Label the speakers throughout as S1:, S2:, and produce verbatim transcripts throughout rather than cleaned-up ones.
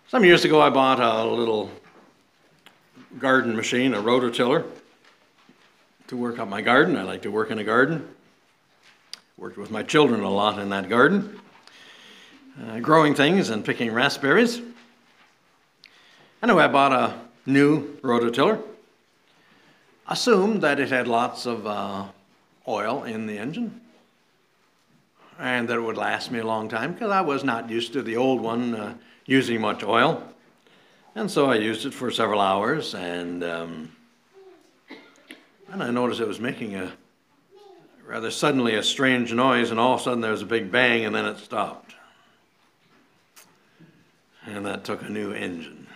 S1: Some years ago I bought a little garden machine, a rototiller, to work up my garden. I like to work in a garden. Worked with my children a lot in that garden, uh, growing things and picking raspberries. Anyway, I bought a new rototiller. Assumed that it had lots of uh, oil in the engine and that it would last me a long time because I was not used to the old one uh, using much oil. And so I used it for several hours, and um, and I noticed it was making a rather suddenly a strange noise, and all of a sudden there was a big bang, and then it stopped. And that took a new engine.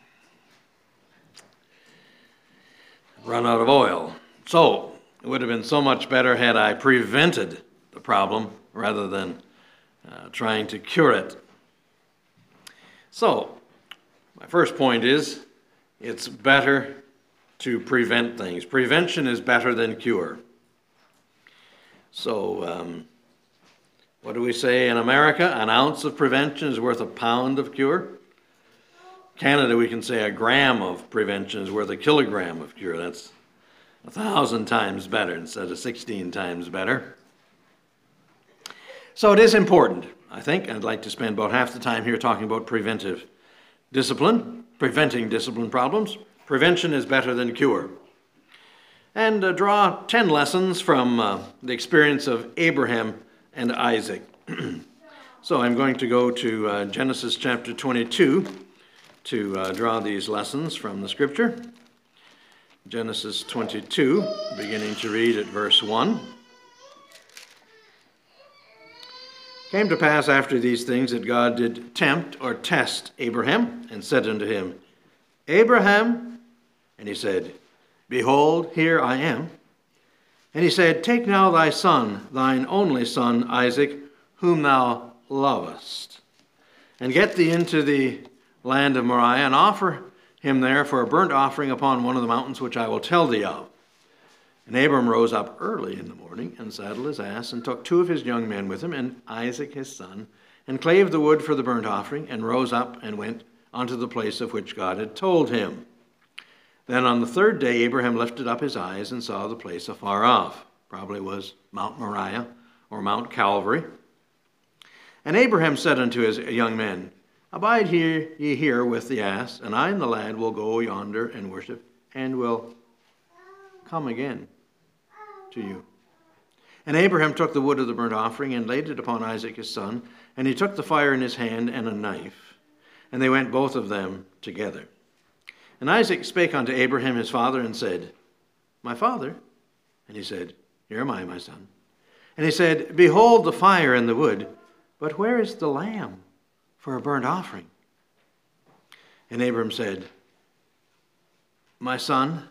S1: Run out of oil. So it would have been so much better had I prevented the problem rather than uh, trying to cure it. So my first point is it's better to prevent things. Prevention is better than cure. So um, what do we say in America? An ounce of prevention is worth a pound of cure. Canada, we can say a gram of prevention is worth a kilogram of cure. That's a thousand times better instead of sixteen times better. So it is important, I think. I'd like to spend about half the time here talking about preventive discipline, preventing discipline problems. Prevention is better than cure. And uh, draw ten lessons from uh, the experience of Abraham and Isaac. So I'm going to go to uh, Genesis chapter twenty-two to uh, draw these lessons from the scripture. Genesis twenty-two, beginning to read at verse one. Came to pass after these things that God did tempt or test Abraham, and said unto him, Abraham, and he said, Behold, here I am. And he said, Take now thy son, thine only son Isaac, whom thou lovest, and get thee into the land of Moriah, and offer him there for a burnt offering upon one of the mountains which I will tell thee of. And Abram rose up early in the morning, and saddled his ass, and took two of his young men with him, and Isaac his son, and clave the wood for the burnt offering, and rose up and went unto the place of which God had told him. Then on the third day Abraham lifted up his eyes, and saw the place afar off. Probably was Mount Moriah, or Mount Calvary. And Abraham said unto his young men, Abide here ye here with the ass, and I and the lad will go yonder and worship, and will come again to you. And Abraham took the wood of the burnt offering, and laid it upon Isaac his son, and he took the fire in his hand and a knife, and they went both of them together. And Isaac spake unto Abraham his father, and said, My father? And he said, Here am I, my son. And he said, Behold the fire and the wood, but where is the lamb for a burnt offering? And Abraham said, My son,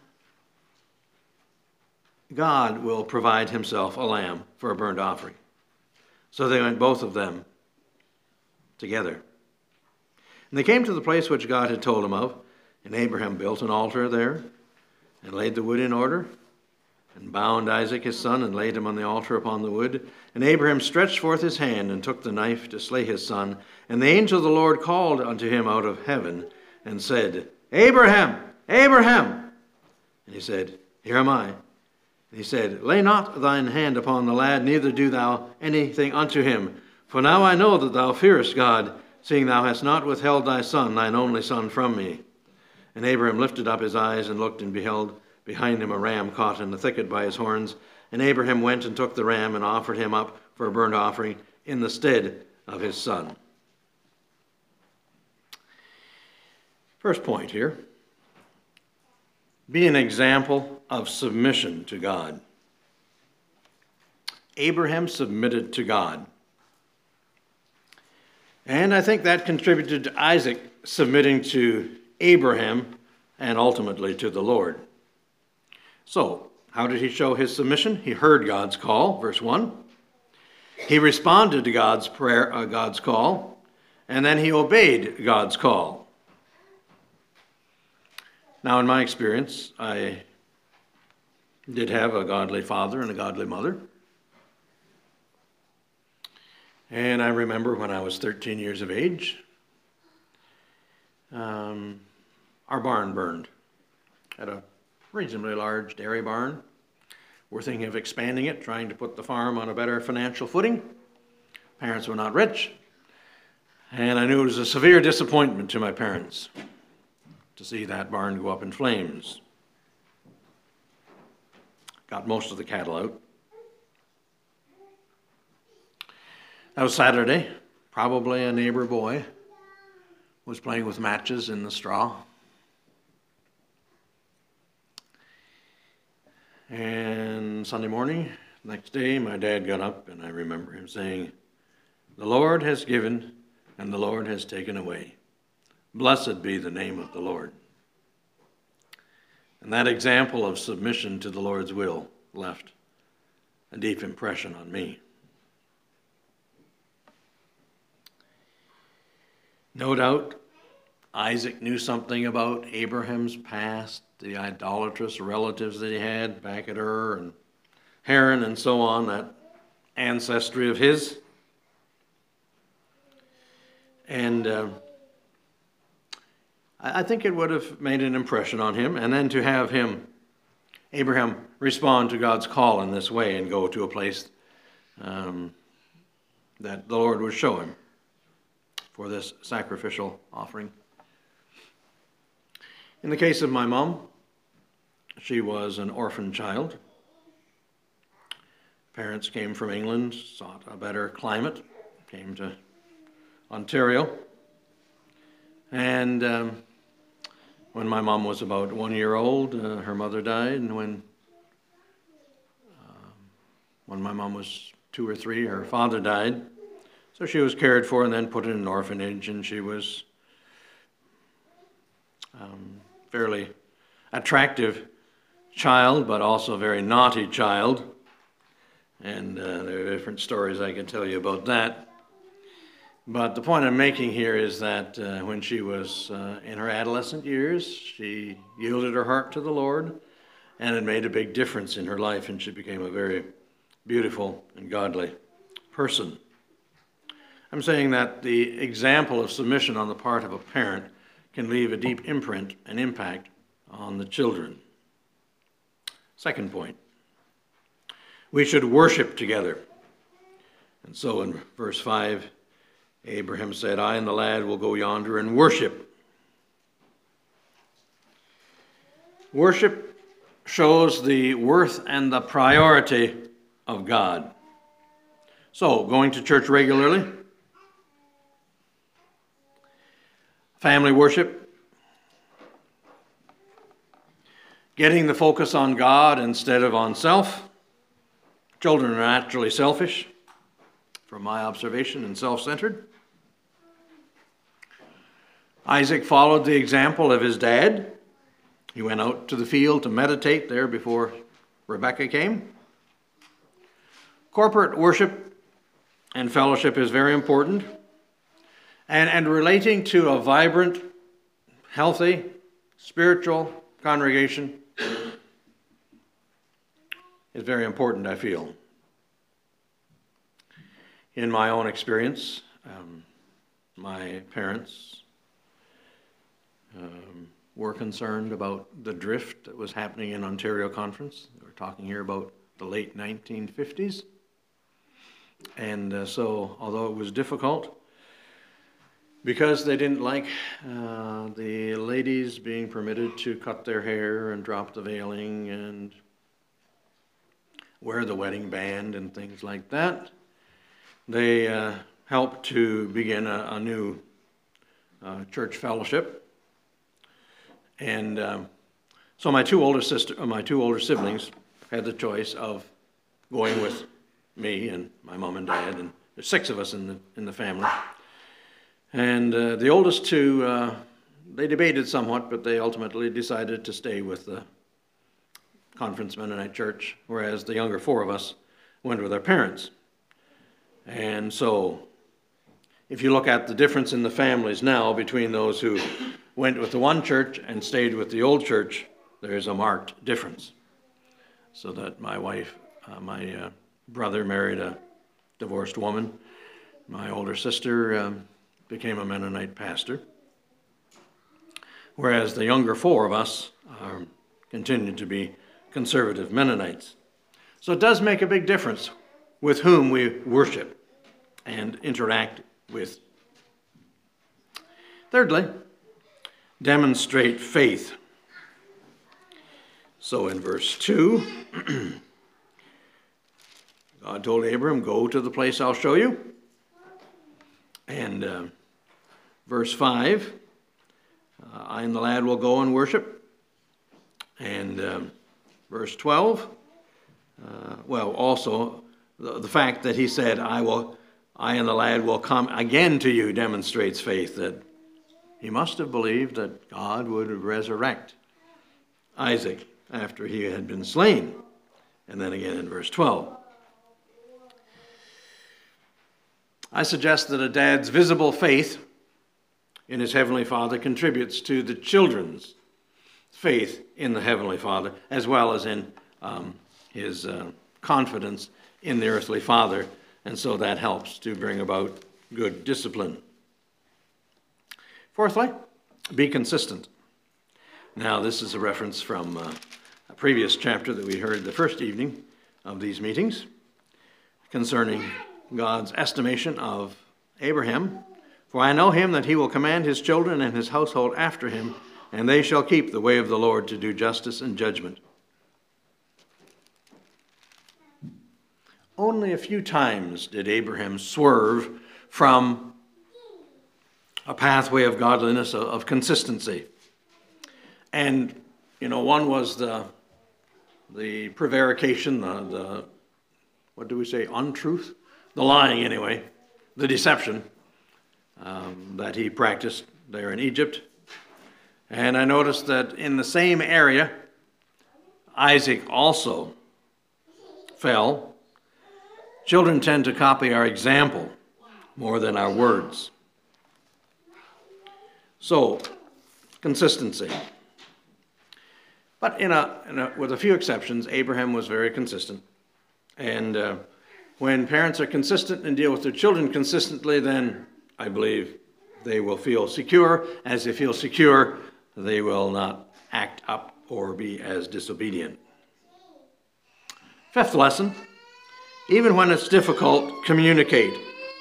S1: God will provide himself a lamb for a burnt offering. So they went both of them together. And they came to the place which God had told him of, and Abraham built an altar there, and laid the wood in order, and bound Isaac his son, and laid him on the altar upon the wood. And Abraham stretched forth his hand, and took the knife to slay his son. And the angel of the Lord called unto him out of heaven, and said, Abraham, Abraham! And he said, Here am I. And he said, Lay not thine hand upon the lad, neither do thou anything unto him. For now I know that thou fearest God, seeing thou hast not withheld thy son, thine only son, from me. And Abraham lifted up his eyes, and looked, and beheld behind him a ram caught in the thicket by his horns. And Abraham went and took the ram, and offered him up for a burnt offering in the stead of his son. First point here. Be an example of submission to God. Abraham submitted to God. And I think that contributed to Isaac submitting to Abraham and ultimately to the Lord. So, how did he show his submission? He heard God's call, verse one. He responded to God's prayer, uh, God's call, and then he obeyed God's call. Now, in my experience, I did have a godly father and a godly mother. And I remember when I was thirteen years of age, um, our barn burned. Had a reasonably large dairy barn. We're thinking of expanding it, trying to put the farm on a better financial footing. Parents were not rich, and I knew it was a severe disappointment to my parents to see that barn go up in flames. Got most of the cattle out. That was Saturday. Probably a neighbor boy was playing with matches in the straw. And Sunday morning, next day, my dad got up, and I remember him saying, "The Lord has given, and the Lord has taken away. Blessed be the name of the Lord." And that example of submission to the Lord's will left a deep impression on me. No doubt, Isaac knew something about Abraham's past, the idolatrous relatives that he had back at Ur and Haran and so on, that ancestry of his. And uh, I think it would have made an impression on him. And then to have him, Abraham, respond to God's call in this way and go to a place um, that the Lord would show him for this sacrificial offering. In the case of my mom, she was an orphan child. Parents came from England, sought a better climate, came to Ontario. And um, when my mom was about one year old, uh, her mother died. And when, um, when my mom was two or three, her father died. So she was cared for and then put in an orphanage, and she was um, fairly attractive child, but also a very naughty child. And uh, there are different stories I can tell you about that. But the point I'm making here is that uh, when she was uh, in her adolescent years, she yielded her heart to the Lord, and it made a big difference in her life, and she became a very beautiful and godly person. I'm saying that the example of submission on the part of a parent can leave a deep imprint and impact on the children. Second point, we should worship together. And so in verse five, Abraham said, "I and the lad will go yonder and worship." Worship shows the worth and the priority of God. So, going to church regularly, family worship, getting the focus on God instead of on self. Children are naturally selfish, from my observation, and self-centered. Isaac followed the example of his dad. He went out to the field to meditate there before Rebekah came. Corporate worship and fellowship is very important. And, and relating to a vibrant, healthy, spiritual congregation is very important, I feel. In my own experience, um, my parents um, were concerned about the drift that was happening in Ontario Conference. We're talking here about the late nineteen fifties. And uh, so, although it was difficult, because they didn't like uh, the ladies being permitted to cut their hair and drop the veiling and wear the wedding band and things like that, they uh, helped to begin a, a new uh, church fellowship. And um, so my two older sister, uh, my two older siblings had the choice of going with me and my mom and dad, and there's six of us in the in the family. And uh, the oldest two, uh, they debated somewhat, but they ultimately decided to stay with the Conference Mennonite Church, whereas the younger four of us went with our parents. And so, if you look at the difference in the families now between those who went with the one church and stayed with the old church, there is a marked difference. So that my wife, uh, my uh, brother married a divorced woman. My older sister um, became a Mennonite pastor. whereas the younger four of us are continue to be conservative Mennonites. So it does make a big difference with whom we worship and interact with. Thirdly, demonstrate faith. So in verse two, God told Abram, go to the place I'll show you. And uh, verse five, uh, I and the lad will go and worship. And um, verse twelve, uh, well, also the, the fact that he said, I will, I and the lad will come again to you demonstrates faith, that he must have believed that God would resurrect Isaac after he had been slain. And then again in verse twelve. I suggest that a dad's visible faith in his Heavenly Father contributes to the children's faith in the Heavenly Father, as well as in um, his uh, confidence in the earthly Father, and so that helps to bring about good discipline. Fourthly, be consistent. Now, this is a reference from uh, a previous chapter that we heard the first evening of these meetings concerning God's estimation of Abraham. For I know him that he will command his children and his household after him, and they shall keep the way of the Lord to do justice and judgment. Only a few times did Abraham swerve from a pathway of godliness, of, of consistency. And, you know, one was the, the prevarication, the, the, what do we say, untruth? The lying, anyway, the deception um, that he practiced there in Egypt. And I noticed that in the same area, Isaac also fell. Children tend to copy our example more than our words. So, consistency. But in a, in a, with a few exceptions, Abraham was very consistent. And uh, when parents are consistent and deal with their children consistently, then I believe they will feel secure. As they feel secure, they will not act up or be as disobedient. Fifth lesson, even when it's difficult, communicate.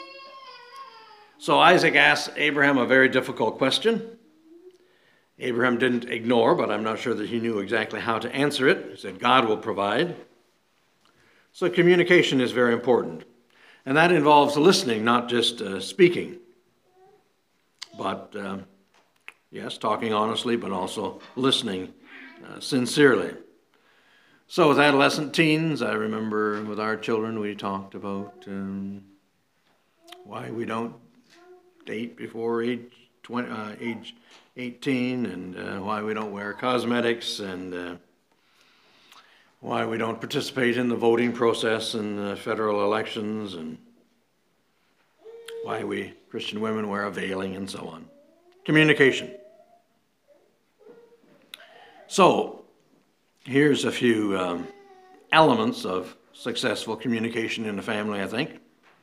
S1: So Isaac asked Abraham a very difficult question. Abraham didn't ignore, but I'm not sure that he knew exactly how to answer it. He said, God will provide. So communication is very important. And that involves listening, not just uh, speaking. But, uh, yes, talking honestly, but also listening uh, sincerely. So with adolescent teens, I remember with our children, we talked about um, why we don't date before age, twenty, uh, age eighteen, and uh, why we don't wear cosmetics, and uh, why we don't participate in the voting process in uh, federal elections, and why we Christian women wear a veiling, and so on. Communication. So, here's a few um, elements of successful communication in the family, I think.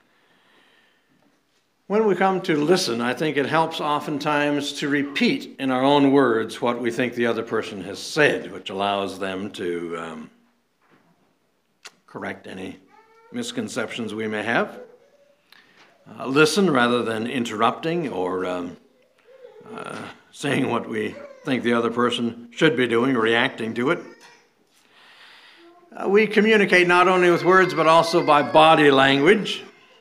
S1: When we come to listen, I think it helps oftentimes to repeat in our own words what we think the other person has said, which allows them to um, correct any misconceptions we may have. Uh, listen rather than interrupting or um, uh, saying what we think the other person should be doing, reacting to it. Uh, we communicate not only with words but also by body language.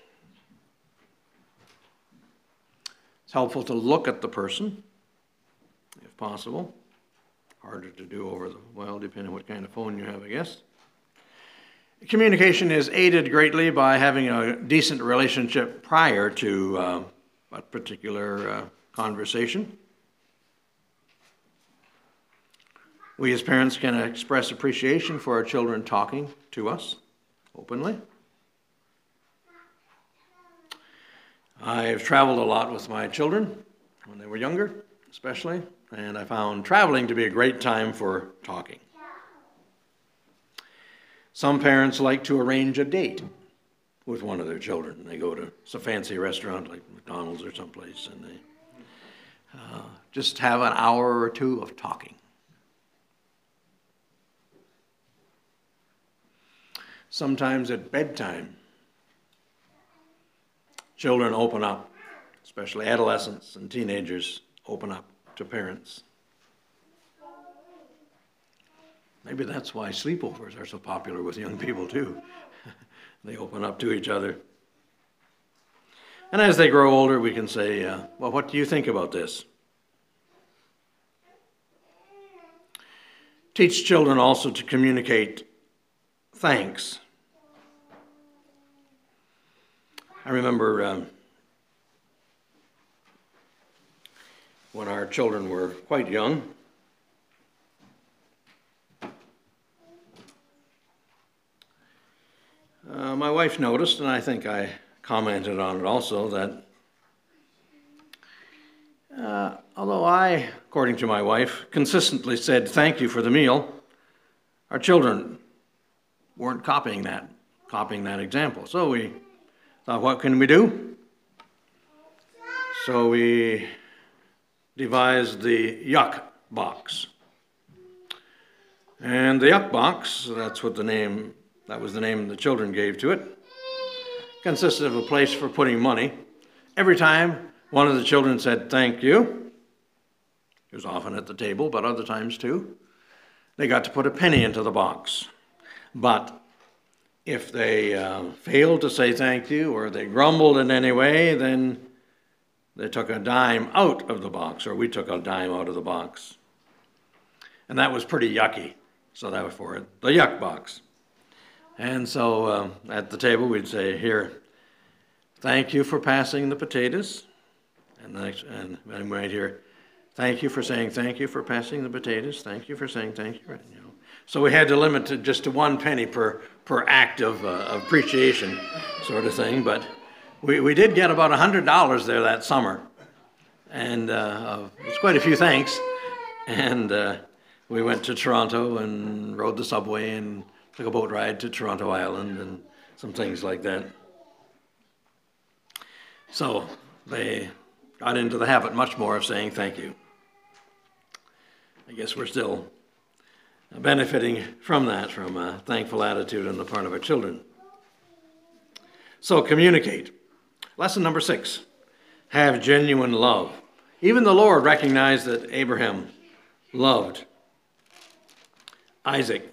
S1: It's helpful to look at the person, if possible. Harder to do over the, well, depending on what kind of phone you have, I guess. Communication is aided greatly by having a decent relationship prior to uh, a particular uh, conversation. We as parents can express appreciation for our children talking to us openly. I've traveled a lot with my children when they were younger, especially, and I found traveling to be a great time for talking. Some parents like to arrange a date with one of their children. They go to some fancy restaurant like McDonald's or someplace, and they uh, just have an hour or two of talking. Sometimes at bedtime, children open up, especially adolescents and teenagers open up to parents. Maybe that's why sleepovers are so popular with young people too. They open up to each other. And as they grow older, we can say, uh, well, what do you think about this? Teach children also to communicate thanks. I remember um, when our children were quite young, uh, my wife noticed, and I think I commented on it also, that uh, although I, according to my wife, consistently said thank you for the meal, our children weren't copying that, copying that example. So we thought, what can we do? So we devised the yuck box. And the yuck box, that's what the name, that was the name the children gave to it, consisted of a place for putting money. Every time one of the children said thank you, it was often at the table, but other times too, they got to put a penny into the box. But if they uh, failed to say thank you or they grumbled in any way, then they took a dime out of the box, or we took a dime out of the box. And that was pretty yucky, so that was for it, the yuck box. And so uh, at the table we'd say, here, thank you for passing the potatoes. And, the next, and then we'd hear, thank you for saying thank you for passing the potatoes. Thank you for saying thank you. You know. So we had to limit it just to one penny per, per act of, uh, of appreciation sort of thing. But we, we did get about one hundred dollars there that summer. And uh, it was quite a few thanks. And uh, we went to Toronto and rode the subway and took a boat ride to Toronto Island and some things like that. So they got into the habit much more of saying thank you. I guess we're still benefiting from that, from a thankful attitude on the part of our children. So communicate. Lesson number six, have genuine love. Even the Lord recognized that Abraham loved Isaac.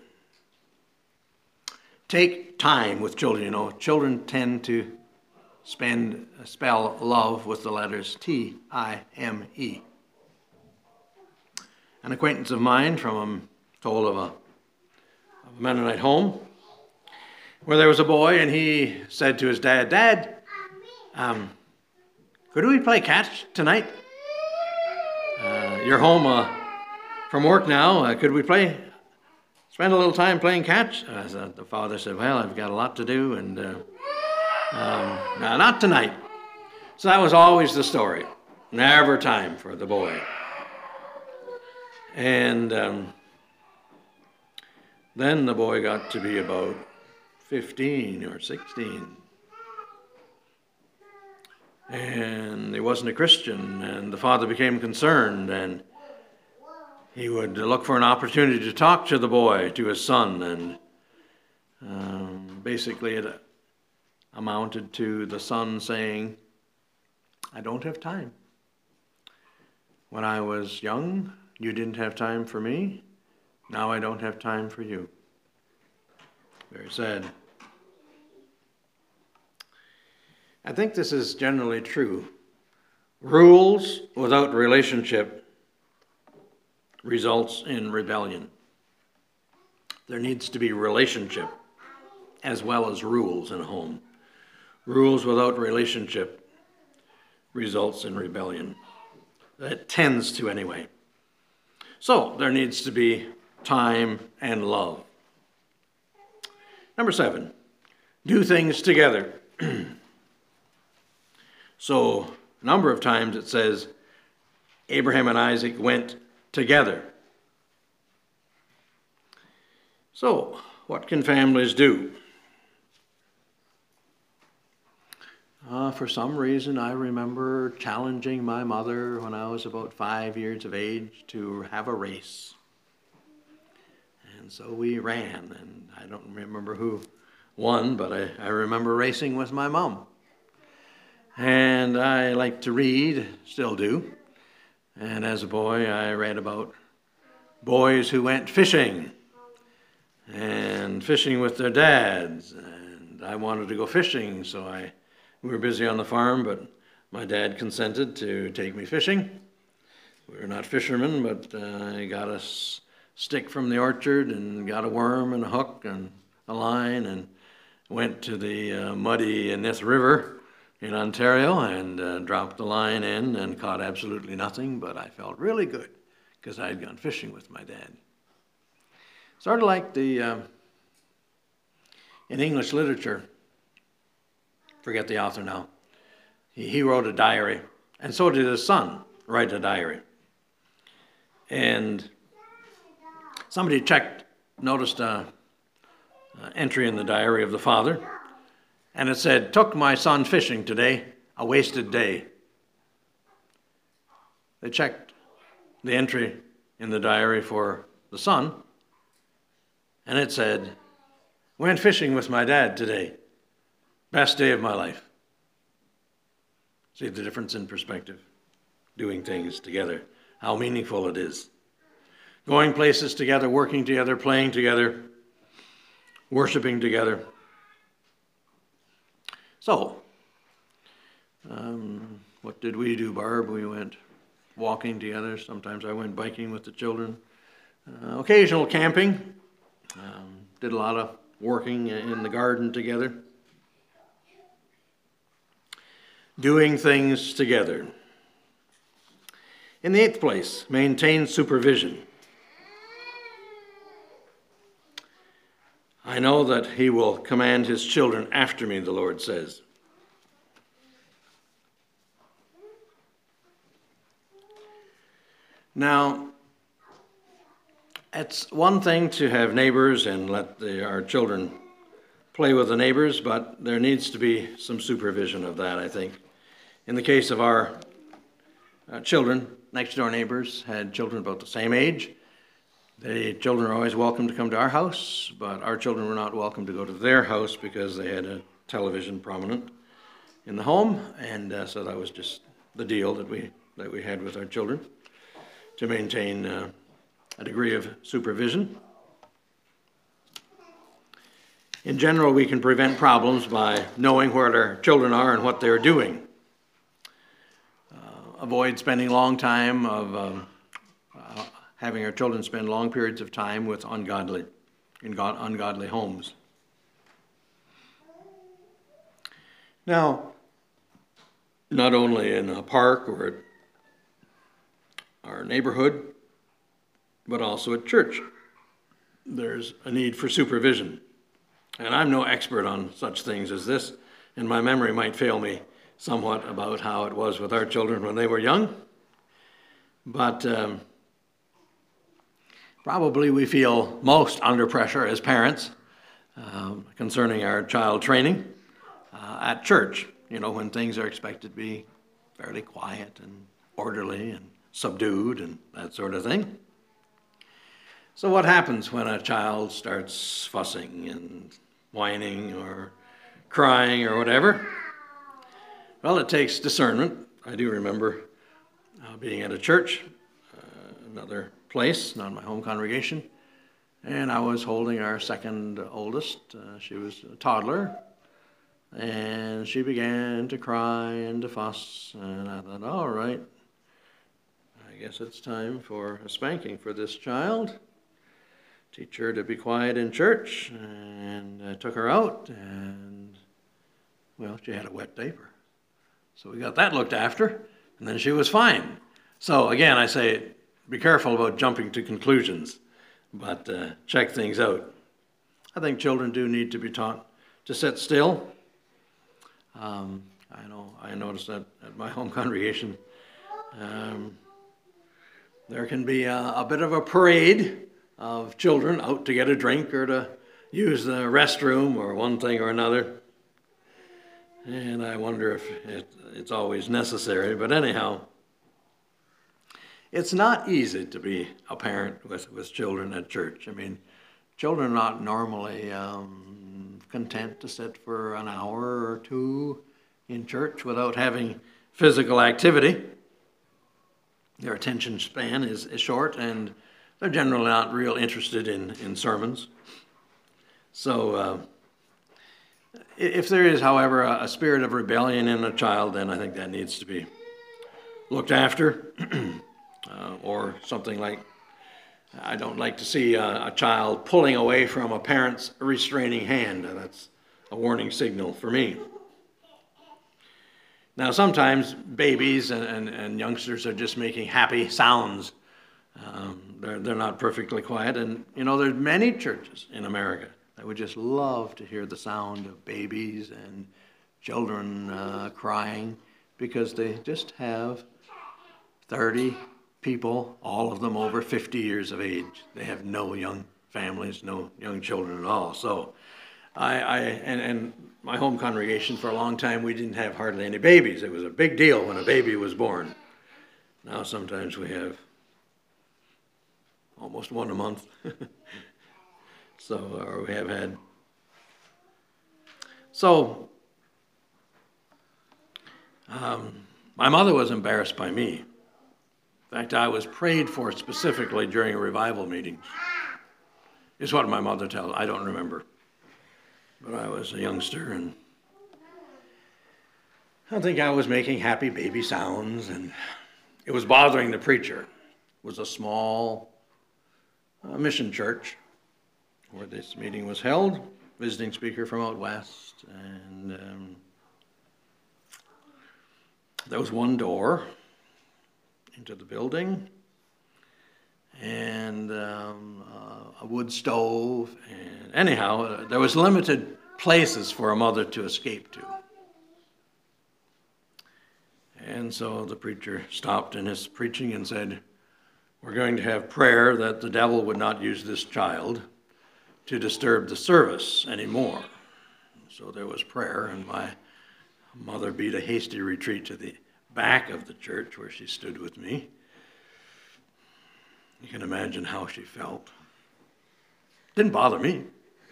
S1: Take time with children. You know, children tend to spend, spell love with the letters T I M E. An acquaintance of mine from told of a, of a Mennonite home where there was a boy, and he said to his dad, Dad, um, could we play catch tonight? Uh, you're home uh, from work now. Uh, could we play? Spend a little time playing catch? Uh, so the father said, well, I've got a lot to do, and uh, um, no, not tonight. So that was always the story. Never time for the boy. And um, then the boy got to be about fifteen or sixteen. And he wasn't a Christian, and the father became concerned, and he would look for an opportunity to talk to the boy, to his son, and um, basically it amounted to the son saying, I don't have time. When I was young, you didn't have time for me. Now I don't have time for you. Very sad. I think this is generally true. Rules without relationship results in rebellion. There needs to be relationship as well as rules in a home. Rules without relationship results in rebellion. It tends to anyway. So there needs to be time and love. Number seven, do things together. So a number of times it says Abraham and Isaac went together. So what can families do? Uh, for some reason, I remember challenging my mother when I was about five years of age to have a race. And so we ran, and I don't remember who won, but I, I remember racing with my mom. And I like to read, still do. And as a boy, I read about boys who went fishing, and fishing with their dads. And I wanted to go fishing, so I we were busy on the farm, but my dad consented to take me fishing. We were not fishermen, but uh, he got a stick from the orchard and got a worm and a hook and a line and went to the uh, muddy Nith River in Ontario and uh, dropped the line in and caught absolutely nothing, but I felt really good because I had gone fishing with my dad. Sort of like the, uh, in English literature, forget the author now, he, he wrote a diary, and so did his son write a diary. And somebody checked, noticed a, a entry in the diary of the father, and it said, "Took my son fishing today, a wasted day." They checked the entry in the diary for the son, and it said, "Went fishing with my dad today. Best day of my life." See the difference in perspective? Doing things together, how meaningful it is. Going places together, working together, playing together, worshiping together. So, um, what did we do, Barb? We went walking together. Sometimes I went biking with the children. Uh, occasional camping. Um, did a lot of working in the garden together. Doing things together. In the eighth place, maintain supervision. I know that he will command his children after me, the Lord says. Now, it's one thing to have neighbors and let the, our children play with the neighbors, but there needs to be some supervision of that, I think. In the case of our uh, children, next door neighbors had children about the same age. The children are always welcome to come to our house, but our children were not welcome to go to their house because they had a television prominent in the home, and uh, so that was just the deal that we that we had with our children to maintain uh, a degree of supervision. In general, we can prevent problems by knowing where our children are and what they're doing. Uh, avoid spending long time of um, uh, having our children spend long periods of time with ungodly, in God, ungodly homes. Now, not only in a park or at our neighborhood, but also at church, there's a need for supervision. And I'm no expert on such things as this, and my memory might fail me somewhat about how it was with our children when they were young. But um, probably we feel most under pressure as parents um, concerning our child training uh, at church, you know, when things are expected to be fairly quiet and orderly and subdued and that sort of thing. So what happens when a child starts fussing and whining or crying or whatever? Well, it takes discernment. I do remember uh, being at a church, uh, another place, not my home congregation, and I was holding our second oldest. Uh, she was a toddler, and she began to cry and to fuss, and I thought, all right, I guess it's time for a spanking for this child. Teach her to be quiet in church, and I took her out, and, well, she had a wet diaper. So we got that looked after, and then she was fine. So again, I say, be careful about jumping to conclusions, but uh, check things out. I think children do need to be taught to sit still. Um, I know, I noticed that at my home congregation, um, there can be a, a bit of a parade of children out to get a drink or to use the restroom or one thing or another. And I wonder if it, it's always necessary. But anyhow, it's not easy to be a parent with, with children at church. I mean, children are not normally um, content to sit for an hour or two in church without having physical activity. Their attention span is, is short, and they're generally not real interested in, in sermons. So uh, if there is, however, a, a spirit of rebellion in a child, then I think that needs to be looked after. uh, or something like, I don't like to see a, a child pulling away from a parent's restraining hand. That's a warning signal for me. Now, sometimes babies and, and, and youngsters are just making happy sounds. Um, they're, they're not perfectly quiet. And, you know, there's many churches in America that would just love to hear the sound of babies and children uh, crying, because they just have thirty people, all of them over fifty years of age. They have no young families, no young children at all. So I, I and, and my home congregation, for a long time, we didn't have hardly any babies. It was a big deal when a baby was born. Now sometimes we have almost one a month. So, or we have had. So, um, my mother was embarrassed by me. In fact, I was prayed for specifically during a revival meeting. Is what my mother tells. I don't remember. But I was a youngster, and I think I was making happy baby sounds, and it was bothering the preacher. It was a small uh, mission church where this meeting was held, visiting speaker from out west, and um, there was one door into the building, and um, uh, a wood stove, and anyhow, uh, there was limited places for a mother to escape to. And so the preacher stopped in his preaching and said, "We're going to have prayer that the devil would not use this child to disturb the service anymore." So there was prayer, and my mother beat a hasty retreat to the back of the church where she stood with me. You can imagine how she felt. Didn't bother me.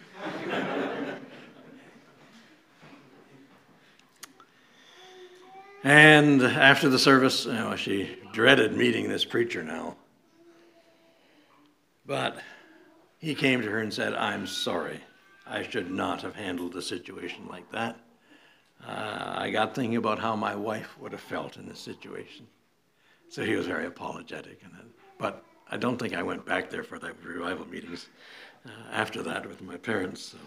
S1: And after the service, you know, she dreaded meeting this preacher now. But he came to her and said, "I'm sorry. I should not have handled the situation like that. Uh, I got thinking about how my wife would have felt in this situation." So he was very apologetic. And then, but I don't think I went back there for the revival meetings uh, after that with my parents. So.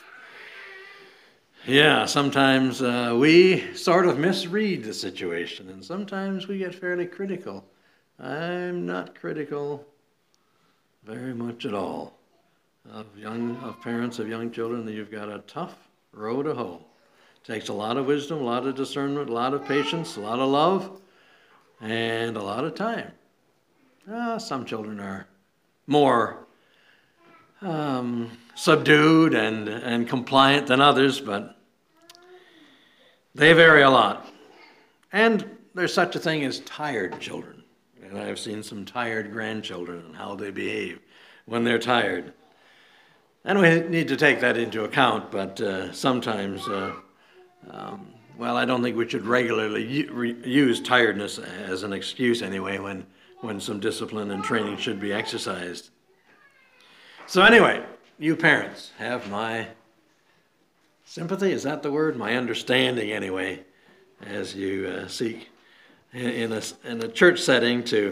S1: Yeah, sometimes uh, we sort of misread the situation, and sometimes we get fairly critical. I'm not critical very much at all of young of parents of young children. That you've got a tough row to hoe. Takes a lot of wisdom, a lot of discernment, a lot of patience, a lot of love, and a lot of time. Uh, some children are more um, subdued and, and compliant than others, but they vary a lot. And there's such a thing as tired children. And I've seen some tired grandchildren and how they behave when they're tired. And we need to take that into account, but uh, sometimes... Uh, Um, well, I don't think we should regularly use tiredness as an excuse anyway when, when some discipline and training should be exercised. So anyway, you parents have my sympathy, is that the word? My understanding anyway, as you uh, seek in a, in a church setting to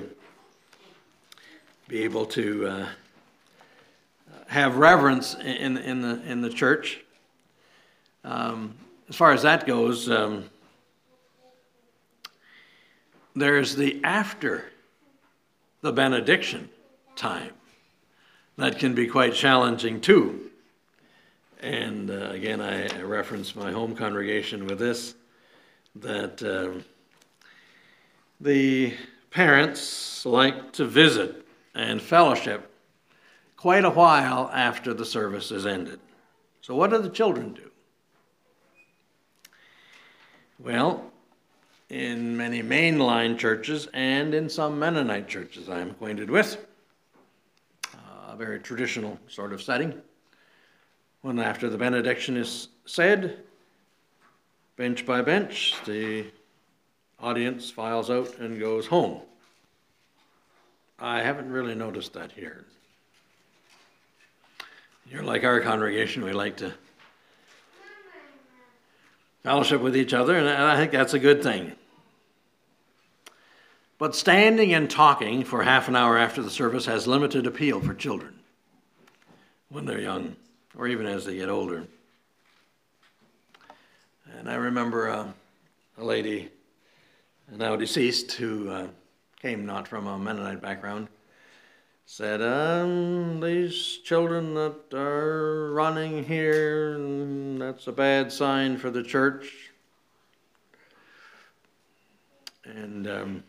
S1: be able to uh, have reverence in, in, the, in the church. Um, As far as that goes, um, there's the after the benediction time that can be quite challenging too. And uh, again, I, I reference my home congregation with this, that um, the parents like to visit and fellowship quite a while after the service is ended. So what do the children do? Well, in many mainline churches and in some Mennonite churches I'm acquainted with, uh, a very traditional sort of setting, when after the benediction is said, bench by bench, the audience files out and goes home. I haven't really noticed that here. You're like our congregation, we like to fellowship with each other, and I think that's a good thing. But standing and talking for half an hour after the service has limited appeal for children when they're young, or even as they get older. And I remember uh, a lady, now deceased, who uh, came not from a Mennonite background, said, um, these children that are running here, and that's a bad sign for the church. And um,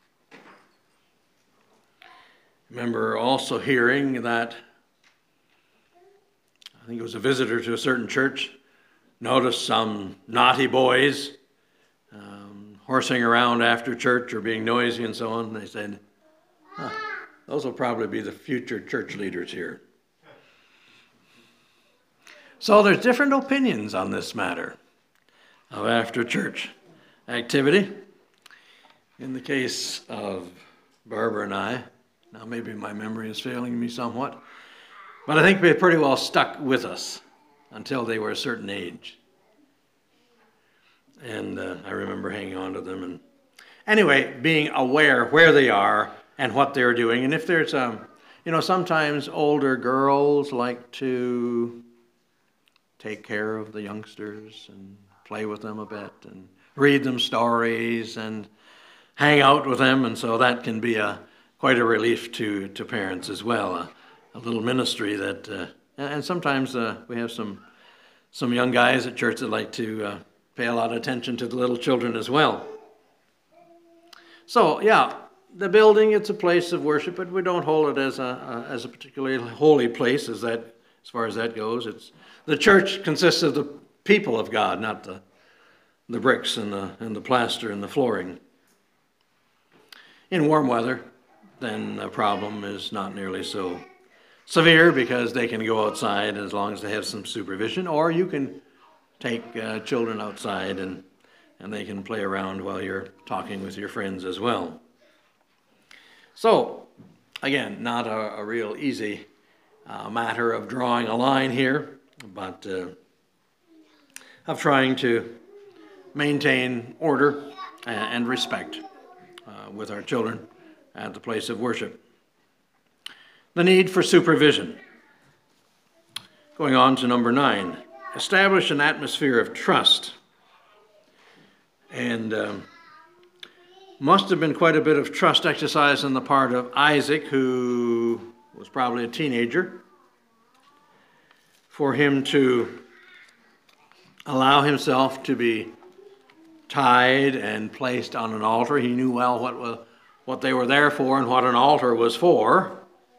S1: remember also hearing that, I think it was a visitor to a certain church, noticed some naughty boys um, horsing around after church or being noisy and so on. And they said, huh, those will probably be the future church leaders here. So there's different opinions on this matter of after church activity. In the case of Barbara and I, now maybe my memory is failing me somewhat, but I think they pretty well stuck with us until they were a certain age. And uh, I remember hanging on to them. And anyway, being aware where they are and what they're doing. And if there's, um, you know, sometimes older girls like to take care of the youngsters and play with them a bit and read them stories and hang out with them. And so that can be a quite a relief to, to parents as well. A, a little ministry that, uh, and sometimes uh, we have some some young guys at church that like to uh, pay a lot of attention to the little children as well. So yeah, the building, it's a place of worship, but we don't hold it as a, a as a particularly holy place as that, as far as that goes. It's the church consists of the people of God, not the the bricks and the and the plaster and the flooring. In warm weather, then the problem is not nearly so severe because they can go outside as long as they have some supervision, or you can take uh, children outside and, and they can play around while you're talking with your friends as well. So, again, not a, a real easy uh, matter of drawing a line here, but uh, of trying to maintain order and respect uh, with our children at the place of worship. The need for supervision. Going on to number nine, establish an atmosphere of trust. And um, must have been quite a bit of trust exercised on the part of Isaac, who was probably a teenager, for him to allow himself to be tied and placed on an altar. He knew well what was, what they were there for and what an altar was for.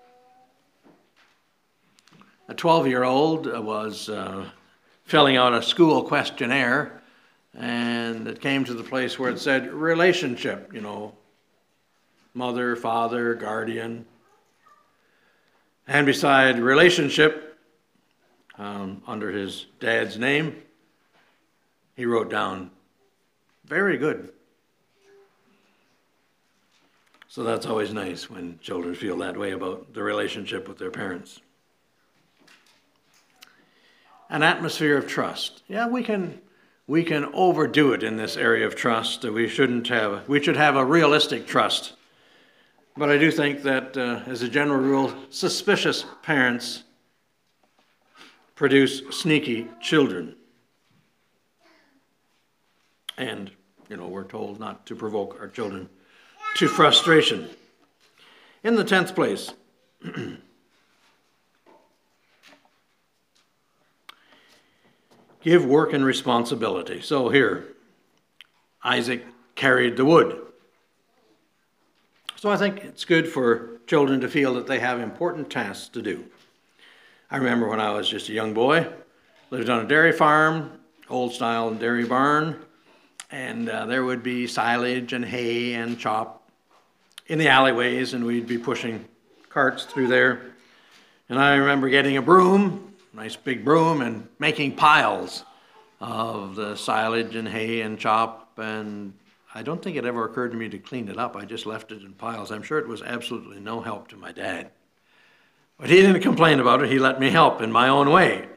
S1: A twelve-year-old was uh, filling out a school questionnaire, and it came to the place where it said relationship, you know, mother, father, guardian. And beside relationship, um, under his dad's name, he wrote down, very good. So that's always nice when children feel that way about the relationship with their parents. An atmosphere of trust. Yeah, we can we can overdo it in this area of trust. We shouldn't have. We should have a realistic trust. But I do think that, uh, as a general rule, suspicious parents produce sneaky children. And, you know, we're told not to provoke our children to frustration. In the tenth place, give work and responsibility. So here, Isaac carried the wood. So I think it's good for children to feel that they have important tasks to do. I remember when I was just a young boy, lived on a dairy farm, old style dairy barn, And uh, there would be silage and hay and chop in the alleyways, and we'd be pushing carts through there. And I remember getting a broom, nice big broom, and making piles of the silage and hay and chop, and I don't think it ever occurred to me to clean it up. I just left it in piles. I'm sure it was absolutely no help to my dad. But he didn't complain about it. He let me help in my own way.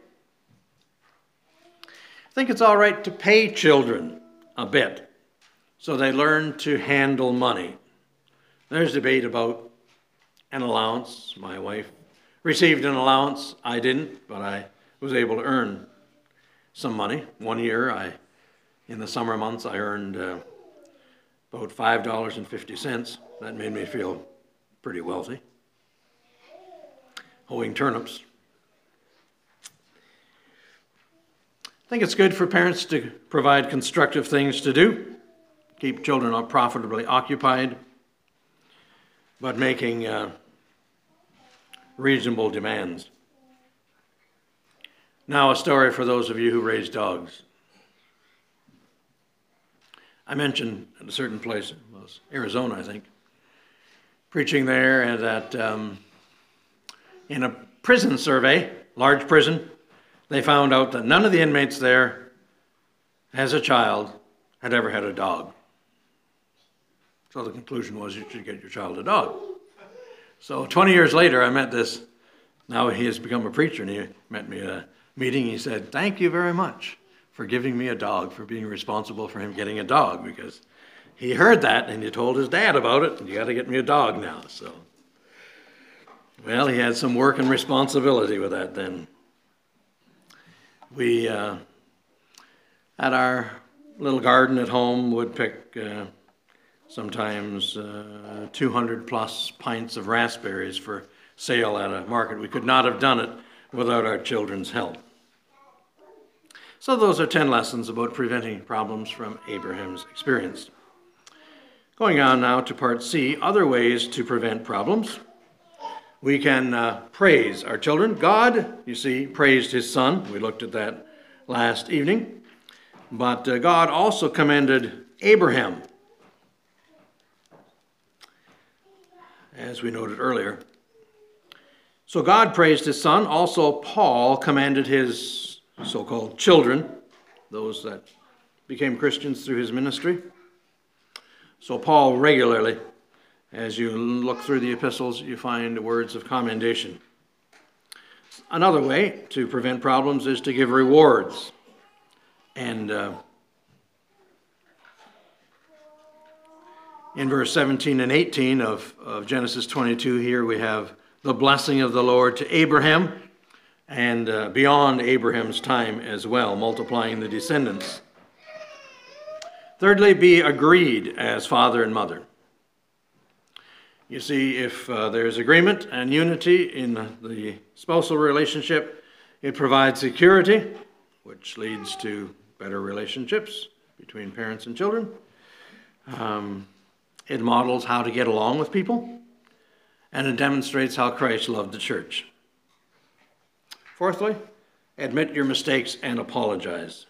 S1: I think it's all right to pay children a bit so they learn to handle money. There's debate about an allowance. My wife received an allowance. I didn't, but I was able to earn some money. One year, I, in the summer months, I earned uh, about five dollars and fifty cents. That made me feel pretty wealthy. Hoeing turnips. I think it's good for parents to provide constructive things to do, keep children profitably occupied, but making uh, reasonable demands. Now a story for those of you who raise dogs. I mentioned at a certain place, it was Arizona, I think, preaching there, and that um, in a prison survey, large prison, they found out that none of the inmates there, as a child, had ever had a dog. So the conclusion was you should get your child a dog. So twenty years later, I met this, now he has become a preacher, and he met me at a meeting. He said, "Thank you very much for giving me a dog, for being responsible for him getting a dog," because he heard that and he told his dad about it, and you got to get me a dog now. So, well, he had some work and responsibility with that then. We, uh, at our little garden at home, would pick uh, sometimes uh, two hundred plus pints of raspberries for sale at a market. We could not have done it without our children's help. So those are ten lessons about preventing problems from Abraham's experience. Going on now to part C, other ways to prevent problems. We can uh, praise our children. God, you see, praised his son. We looked at that last evening. But uh, God also commended Abraham, as we noted earlier. So God praised his son. Also, Paul commended his so-called children, those that became Christians through his ministry. So Paul regularly, as you look through the epistles, you find words of commendation. Another way to prevent problems is to give rewards. And uh, in verse seventeen and eighteen of, of Genesis twenty-two here, we have the blessing of the Lord to Abraham, and uh, beyond Abraham's time as well, multiplying the descendants. Thirdly, be agreed as father and mother. You see, if uh, there's agreement and unity in the spousal relationship, it provides security, which leads to better relationships between parents and children. Um, it models how to get along with people, and it demonstrates how Christ loved the church. Fourthly, admit your mistakes and apologize.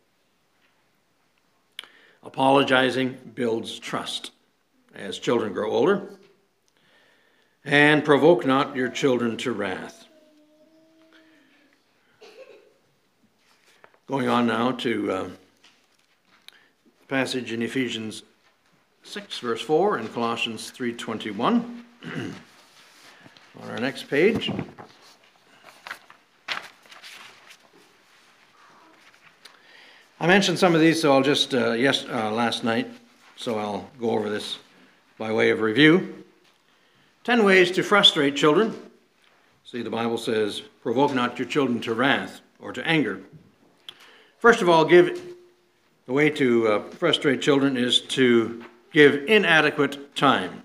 S1: Apologizing builds trust as children grow older. And provoke not your children to wrath. Going on now to uh, passage in Ephesians six, verse four, and Colossians three twenty-one. On our next page. I mentioned some of these, so I'll just, uh, yes, uh, last night, so I'll go over this by way of review. Ten ways to frustrate children. See, the Bible says, provoke not your children to wrath or to anger. First of all, give the way to uh, frustrate children is to give inadequate time.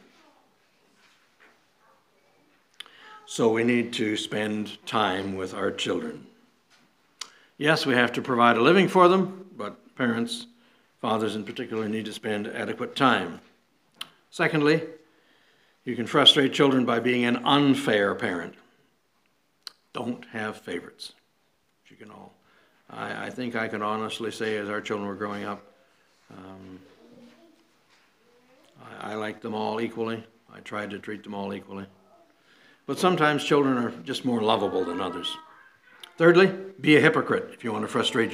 S1: So we need to spend time with our children. Yes, we have to provide a living for them, but parents, fathers in particular, need to spend adequate time. Secondly, you can frustrate children by being an unfair parent. Don't have favorites. You can all. I, I think I can honestly say, as our children were growing up, Um, I, I like them all equally. I tried to treat them all equally. But sometimes children are just more lovable than others. Thirdly, be a hypocrite if you want to frustrate